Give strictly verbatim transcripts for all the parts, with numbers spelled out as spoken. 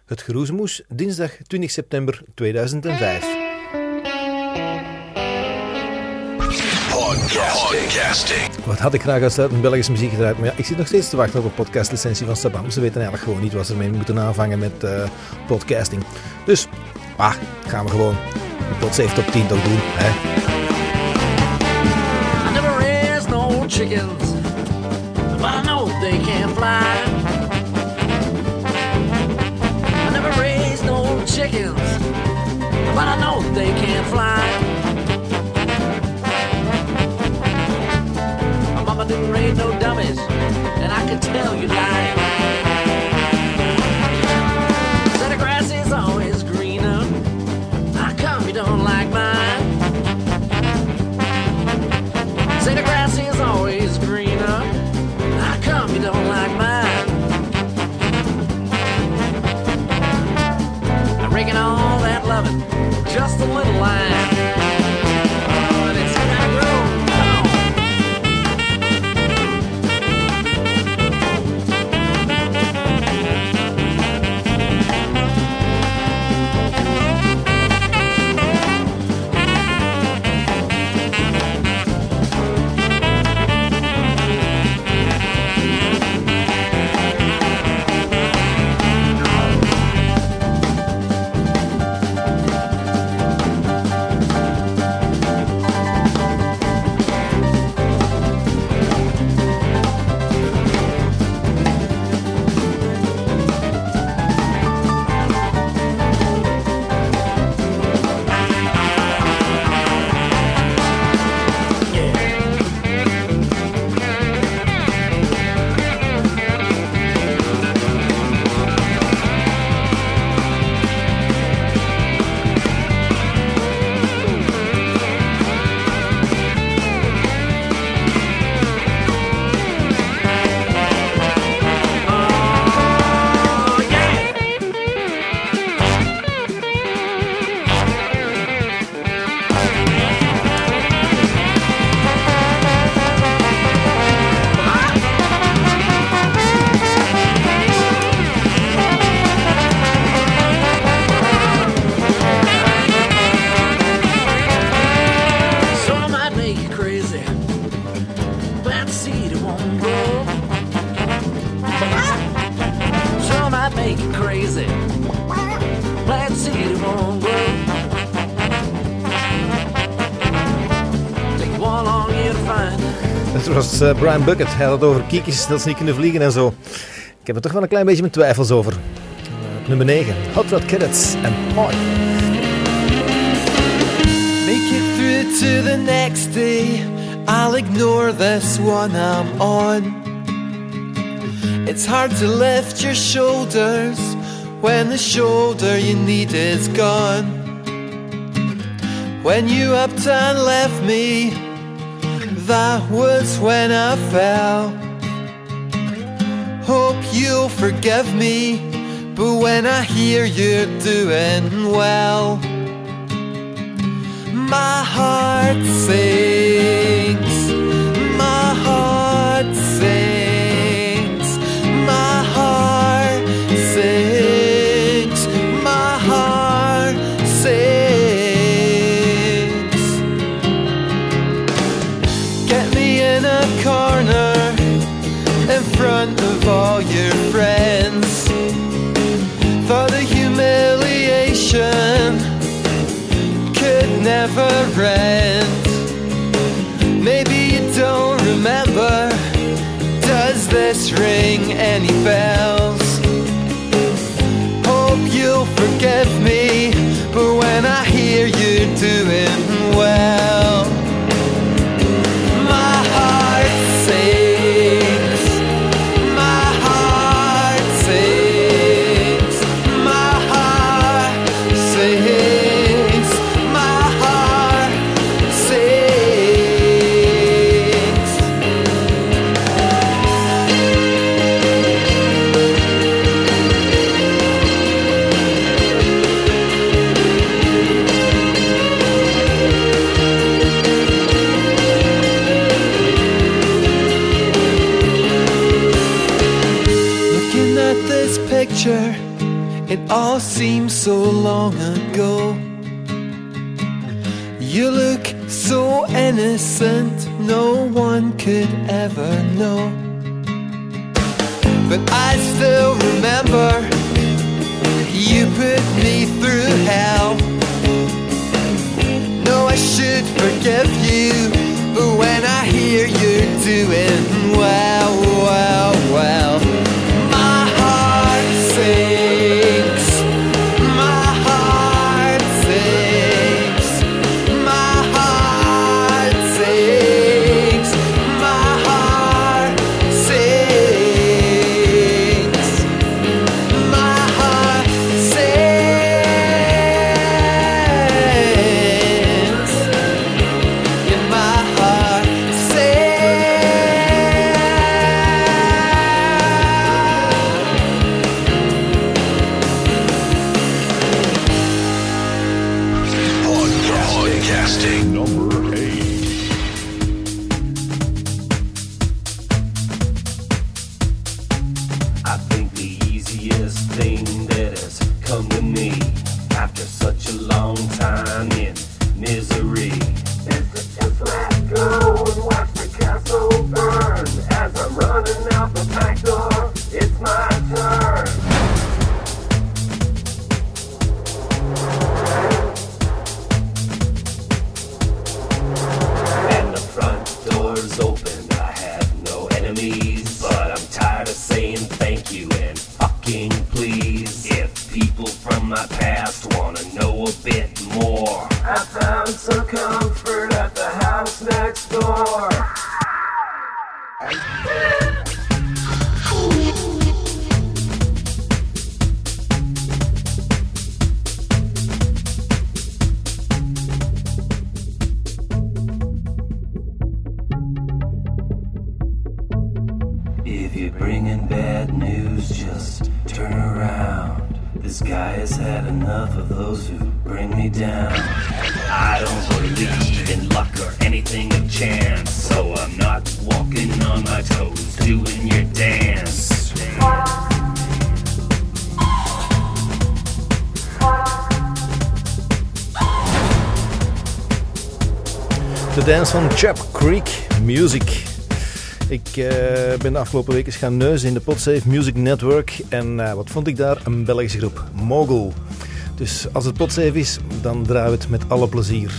Het Geroezemoes, dinsdag twintig september tweeduizend vijf. Podcasting. Wat had ik graag uitsluitend Belgische muziek gedraaid, maar ja, ik zit nog steeds te wachten op een podcastlicentie van Sabam. Ze weten eigenlijk gewoon niet wat ze ermee moeten aanvangen met uh, podcasting. Dus, ah, gaan we gewoon de Podsafe Top tien toch doen, hè? I never raised no chickens, but I know they can't fly. I never raised no chickens, but I know they can't fly. My mama didn't raise no dummies, and I can tell you lying. Said the grass is always greener. How come you don't like mine? Say the grass is always greener. How come you don't like mine? I'm breaking all that loving, just a little line. Oh, and it's gonna grow. Uh, Brian Bucket, hij had het over kiekjes dat ze niet kunnen vliegen en zo. Ik heb er toch wel een klein beetje mijn twijfels over. Uh, nummer negen, Hot Rod Cadets en Hoi. Make it through to the next day. I'll ignore this one I'm on. It's hard to lift your shoulders when the shoulder you need is gone. When you upped and left me, that was when I fell. Hope you'll forgive me, but when I hear you're doing well, my heart sinks, my heart sinks, my heart sinks, my heart sinks. Corner in front of all your friends. Thought the humiliation could never end. Maybe you don't remember. Does this ring any bells? Hope you'll forgive me, but when I hear you're doing well, It all seems so long ago. You look so innocent, no one could ever know. But I still remember you put me through hell. No, I should forgive you, but when I hear you're doing well, well, well, my heart sinks, my heart sinks, my heart sinks, my heart sinks, my heart sinks, in my heart Podcasting number eight. I think the easiest thing that has come to me after such a long time in misery is to just let go and watch the castle burn. As I'm running out the back door, it's my turn. And the front door's open, I have no enemies, but I'm tired of saying thank you and fucking please. If people from my past wanna know a bit more, I found some comfort at the house next door. If you're bringing bad news, just turn around. This guy has had enough of those who bring me down. I don't believe in luck or anything of chance, so I'm not walking on my toes, doing your dance. De dance van Chap Creek Music. Ik uh, ben de afgelopen week eens gaan neuzen in de Podsafe Music Network. En uh, wat vond ik daar? Een Belgische groep, Mogul. Dus als het Podsafe is, dan draaien we het met alle plezier.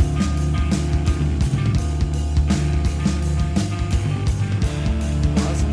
wasn't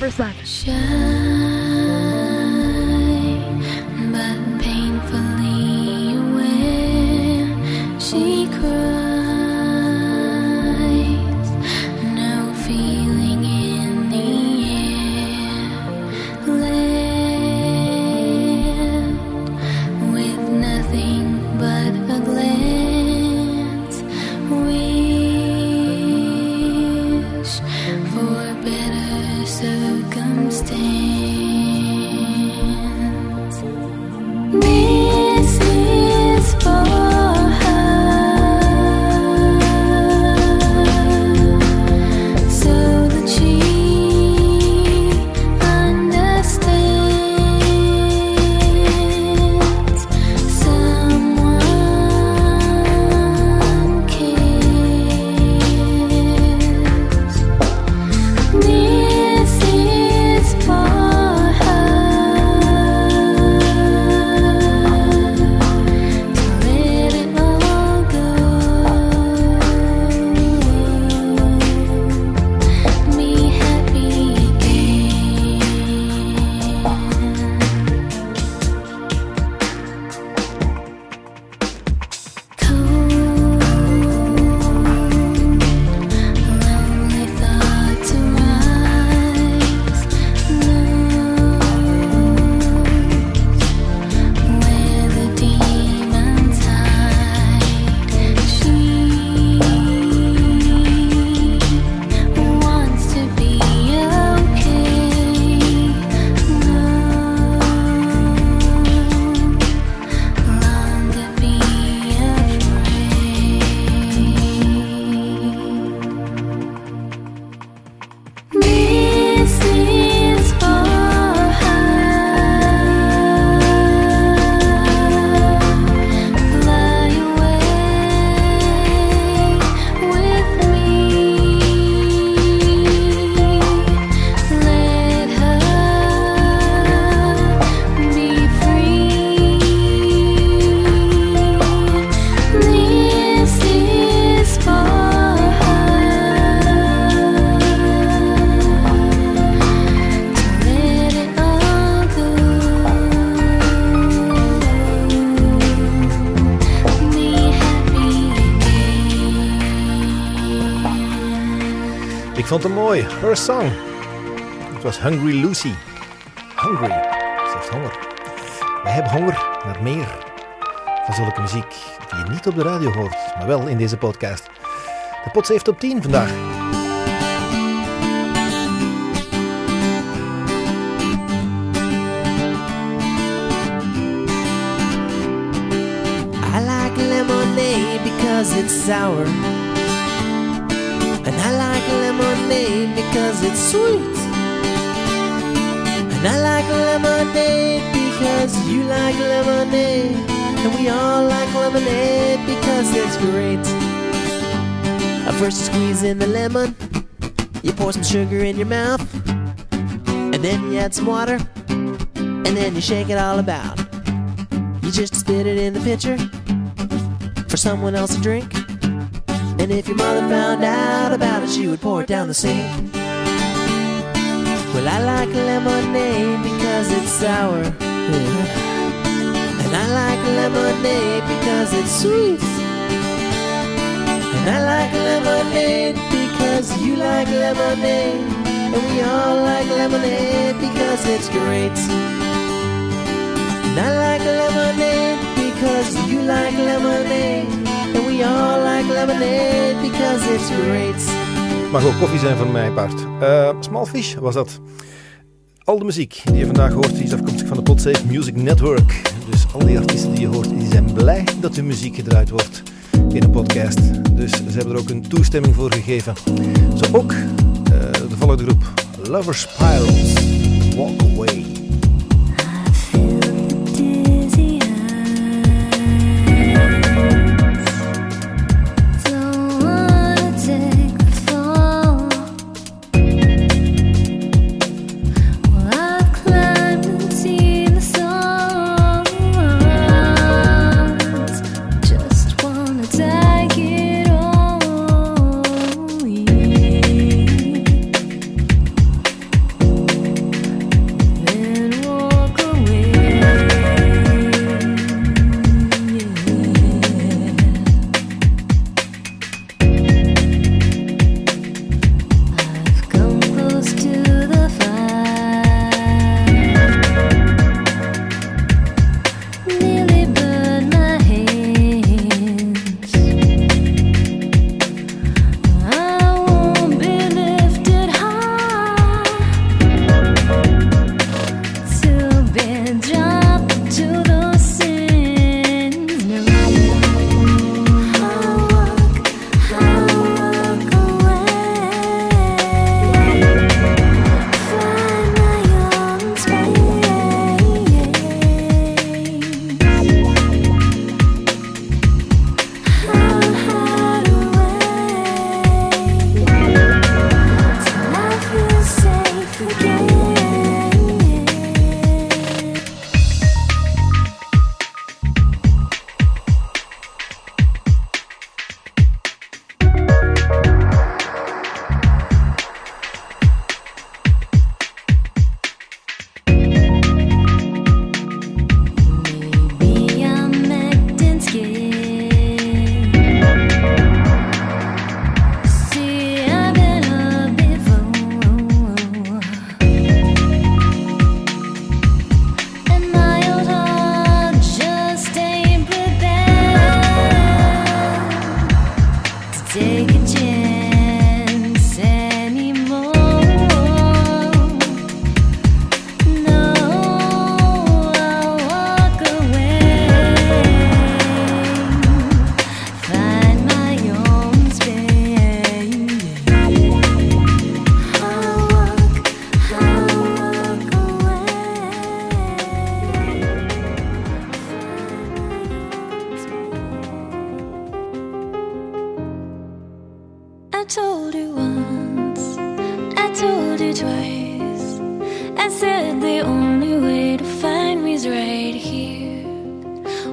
number seven. Shy, but painfully aware, she cries. No feeling in the air, land with nothing but a glance. Wish for better circumstance. This is for her, so that she understands someone cares. This is for her, to let it all go. Be happy again. Cold, lonely thoughts arise. Knows where the demons hide. She wants to be okay. No longer be afraid. This is for her. Lie away with me. Let her be free. This is for her, to let it all go. Be happy again. Ik vond hem mooi. Her song. Het was Hungry Lucy. Hungry. Ze heeft honger. Wij hebben honger naar meer van zulke muziek die je niet op de radio hoort, maar wel in deze podcast. De Pot heeft op tien vandaag. I like lemonade because it's sour. And I like lemonade because it's sweet. And I like lemonade because you like lemonade. And we all like lemonade because it's great. Uh, First you squeeze in the lemon, you pour some sugar in your mouth, and then you add some water, and then you shake it all about. You just spit it in the pitcher for someone else to drink. And if your mother found out about it, she would pour it down the sink. Well, I like lemonade because it's sour. And I like lemonade because it's sweet. And I like lemonade because you like lemonade. And we all like lemonade because it's great. And I like lemonade because you like lemonade. And we all like lemonade because it's great. Mag ook koffie zijn van mijn part. Uh, Smallfish was dat. Al de muziek die je vandaag hoort, die is afkomstig van de Podsafe Music Network. Dus al die artiesten die je hoort, die zijn blij dat hun muziek gedraaid wordt in de podcast. Dus ze hebben er ook een toestemming voor gegeven. Zo ook uh, de volgende groep, Lovers Spirals, Walk Away. Take it all.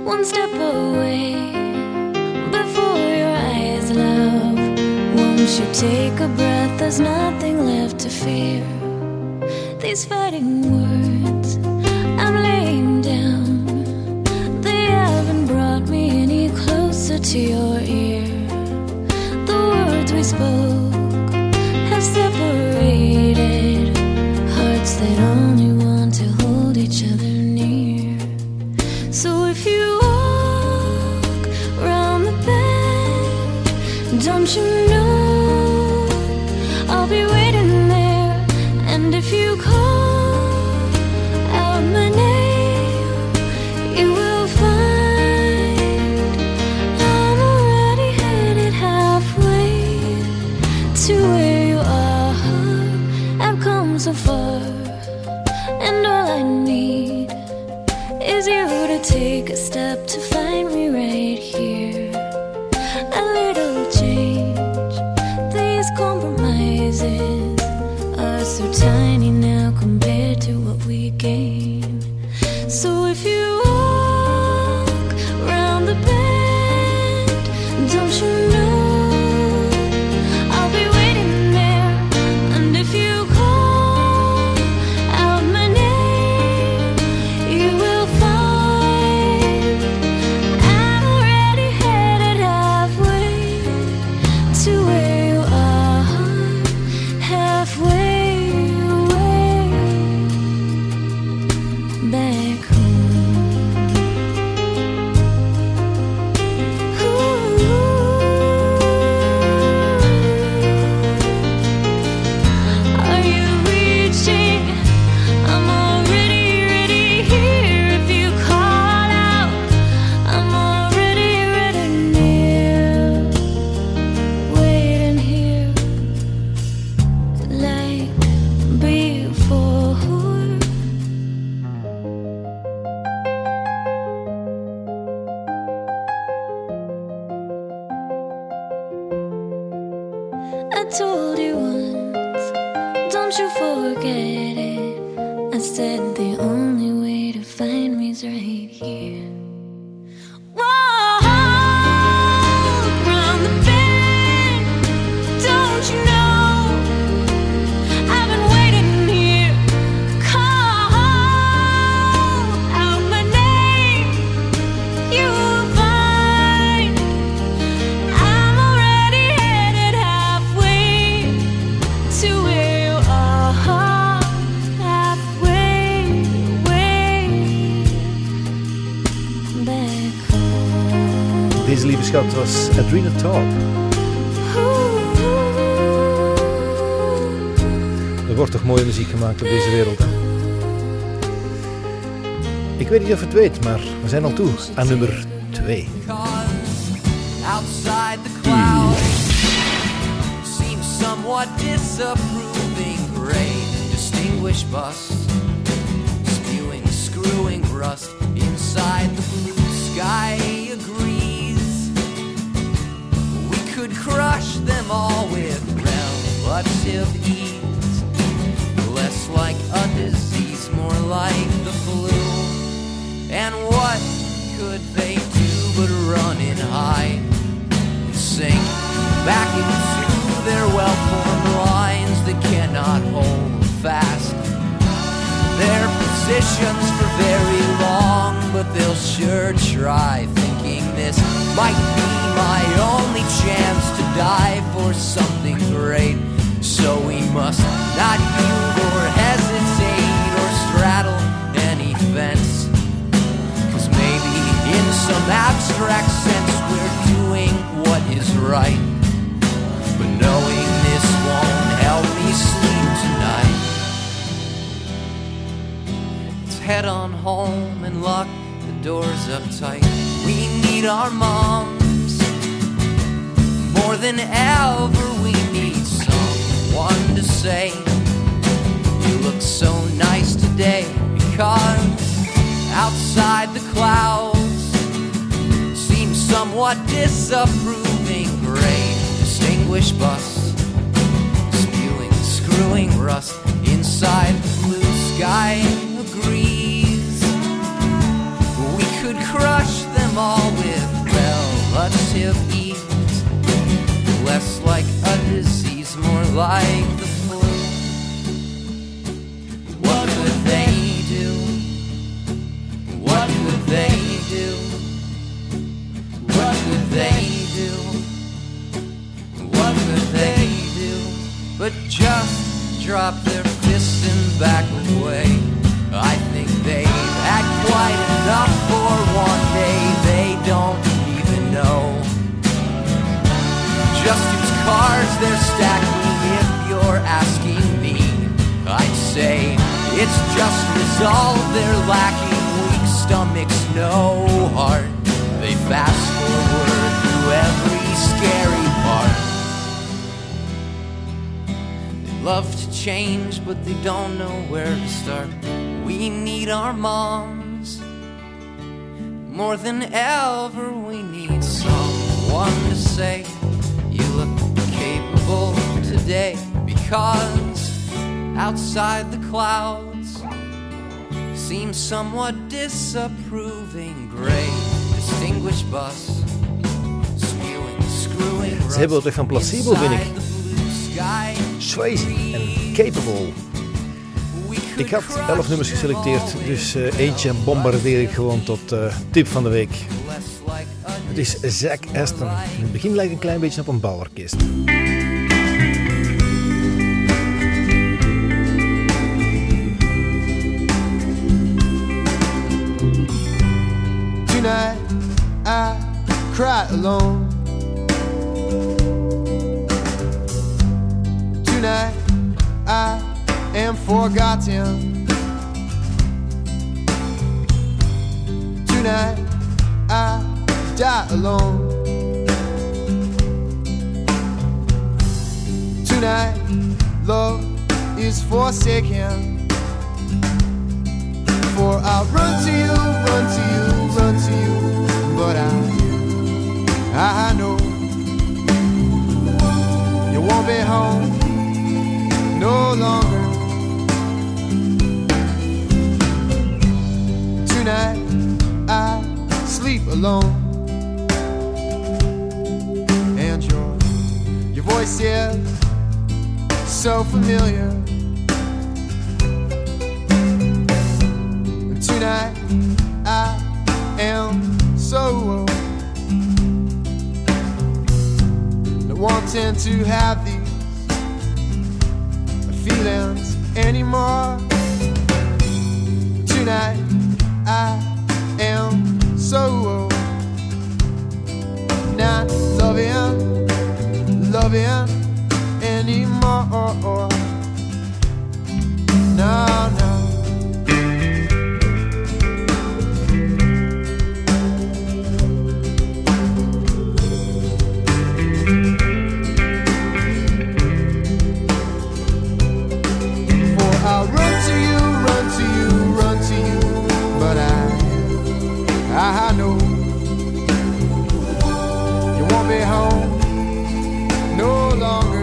one step away. Before your eyes, love, won't you take a breath? There's nothing left to fear. These fighting words I'm laying down, they haven't brought me any closer to your ear. The words we spoke have separated hearts that only want to hold each other near. So if you walk round the bend, don't you know I'll be waiting there? And if you call out my name, you will find I'm already headed halfway to where you are. I've come so far, and all I need is you to take a step to find me right here. A little change, these compromises are so tiny now compared to what we gain. So if you walk round the bend, don't you know I'll be waiting there? And if you call out my name, you will find I'm already headed halfway to where you are, halfway away, back home. Ooh. Are you reaching? I'm already ready here. If you call out, I'm already ready near, waiting here like before. I told you once, don't you forget it. I said the only way to find me's right here. Walk round the bend, don't you know I've been waiting here. Call out my name, you'll find I'm already headed halfway to where you are, halfway, way back home. Deze lieve schat was Adrena Top. Er wordt toch mooie muziek gemaakt op deze wereld, hè? Ik weet niet of je het weet, maar we zijn al toe aan nummer twee. Outside the clouds seems somewhat disapproving. Gray, distinguished bust, spewing, screwing rust. Inside the blue sky agrees we could crush them all with relative ease. Less like a disease, more like the flu. And what could they do but run and hide and sink back into their well-formed lines that cannot hold fast their positions for very long? But they'll sure try, thinking this might be my only chance to die for something great. So we must not yield or hesitate or straddle any fence. Maybe in some abstract sense we're doing what is right, but knowing this won't help me sleep tonight. Let's head on home and lock the doors up tight. We need our moms more than ever. We need someone to say, you look so nice today, because outside the clouds seems somewhat disapproving. Gray, distinguished bust, spewing, screwing rust. Inside the blue sky agrees we could crush them small with relative ease, less like a disease, more like the flu. What could they do? What could they do? What could they do? What could they do? But just drop their fist and back away. I think they've had quite enough for one day. They don't even know just whose cards they're stacking. If you're asking me, I'd say it's just resolve. They're lacking weak stomachs, no heart. They fast forward through every scary part. They love to change, but they don't know where to start. We need our moms more than ever. We need someone to say you look capable today, because outside the clouds seem somewhat disapproving. Gray, distinguished bus, spewing, screwing. Ze hebben het toch van Placebo, vind ik. Swayze en Capable. Ik had elf nummers geselecteerd, dus uh, eentje bombardeer ik gewoon tot uh, tip van de week. Het is Zack Aston. In het begin lijkt een klein beetje op een bouworkest. Tonight I cry alone. Tonight I am forgotten. Tonight I die alone. Tonight love is forsaken. For I'll run to you, run to you, run to you, but I, I know you won't be home no longer. Tonight I sleep alone, and your your voice is so familiar. And tonight I am so not wanting to have these feelings anymore. Tonight I am so not loving, loving anymore. No, no. I'll run to you, run to you, run to you, but I, I know you won't be home no longer.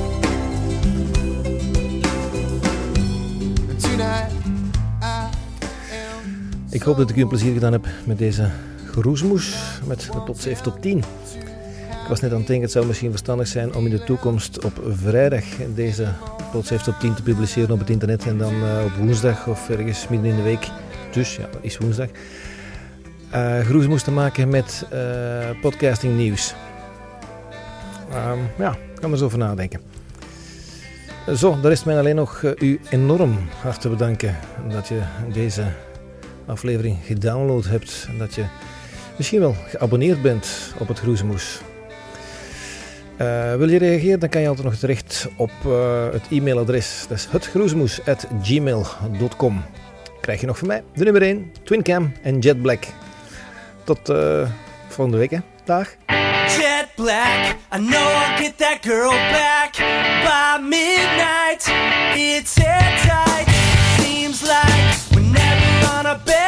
And tonight I am. Ik hoop dat ik u een plezier gedaan heb met deze geroesmoes, met de Podsafe Top tien. Ik was net aan het denken, het zou misschien verstandig zijn om in de toekomst op vrijdag deze Podsafe Top tien te publiceren op het internet en dan uh, op woensdag of ergens midden in de week, dus ja, dat is woensdag, uh, geroesmoes te maken met uh, podcasting nieuws. Um, ja, ik kan er zo over nadenken. Zo, daar is mij alleen nog uh, u enorm hard te bedanken dat je deze aflevering gedownload hebt en dat je misschien wel geabonneerd bent op het Groezemoes. Uh, wil je reageren, dan kan je altijd nog terecht op uh, het e-mailadres. Dat is hetgroezemoes at gmail dot com. Krijg je nog van mij de nummer één, Twincam en Jet Black. Tot uh, volgende week, hè. Dag. Jet Black, I know I'll get that girl back by midnight. It's airtight, seems like we're never on a bed.